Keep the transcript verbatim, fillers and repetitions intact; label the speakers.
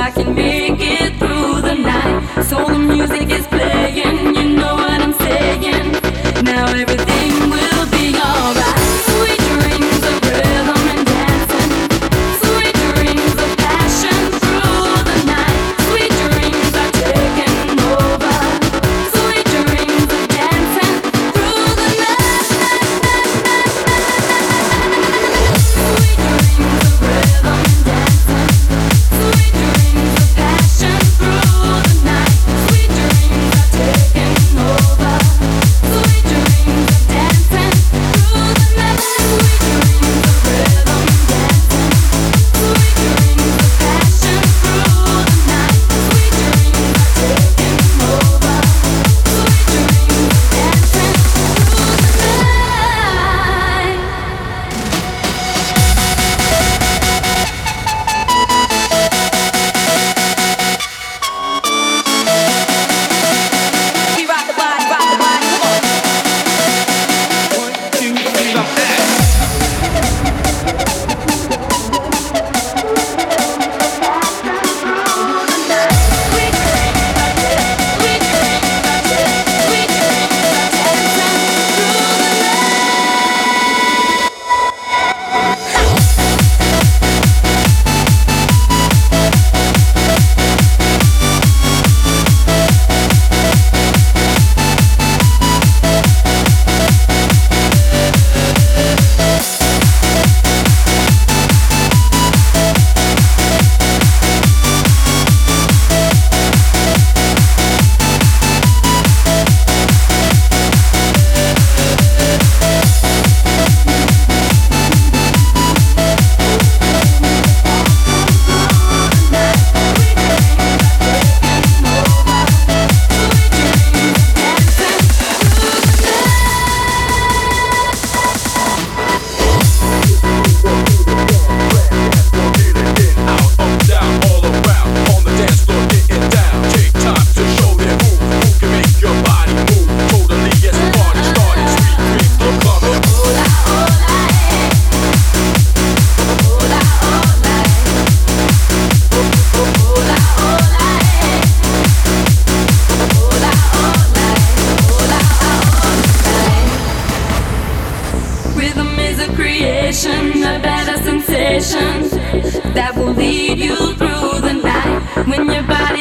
Speaker 1: I can make it through the night. So the music is playing, you know what I'm saying. Now everything will be alright. Sweet dreams of rhythm and dancing, sweet dreams of passion through the night. Sweet dreams are taking over, sweet dreams of dancing through the night. Sweet dreams of rhythm and dancing, sweet dreams of passion through the night. Sweet dreams are taking over, sweet dreams of dancing through the night. Sweet dreams of rhythm and dancing, sweet dreams of passion through the night. Sweet dreams are taking over, sweet dreams of dancing through the night. We rock the body, rock the body, come on.
Speaker 2: One, two, three, I'm back.
Speaker 1: Sweet dreams are dead, sweet dreams are dead, sweet dreams are dancing through the night.
Speaker 2: Out, up, down, all around. On the dance floor, getting down. Take time to show them who, who can make your body move. Totally, yes, the party started. Sweet dreams keep coming.
Speaker 1: Rhythm is a creation, a better sensation that will lead you through the night. When your body